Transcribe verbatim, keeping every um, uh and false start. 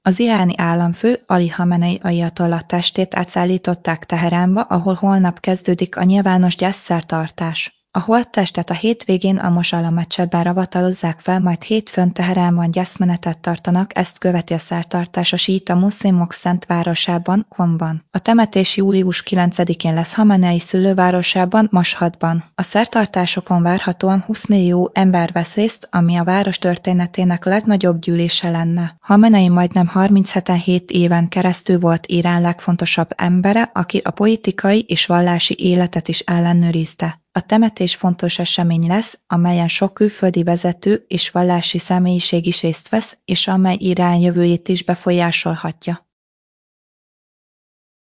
Az iráni államfő Ali Hamenei ajatollah testét átszállították Teheránba, ahol holnap kezdődik a nyilvános gyászszertartás. A holttestet a hétvégén a Mosalla mecsetben ravatalozzák fel, majd hétfőn Teheránban gyászmenetet tartanak, ezt követi a szertartás a síita muszlimok szent városában, Qomban. A temetés július kilencedikén lesz Hamenei szülővárosában, Mashhadban. A szertartásokon várhatóan húsz millió ember vesz részt, ami a város történetének legnagyobb gyűlése lenne. Hamenei majdnem harminchetvenhét éven keresztül volt Irán legfontosabb embere, aki a politikai és vallási életet is ellenőrizte. A temetés fontos esemény lesz, amelyen sok külföldi vezető és vallási személyiség is részt vesz, és amely Irán jövőjét is befolyásolhatja.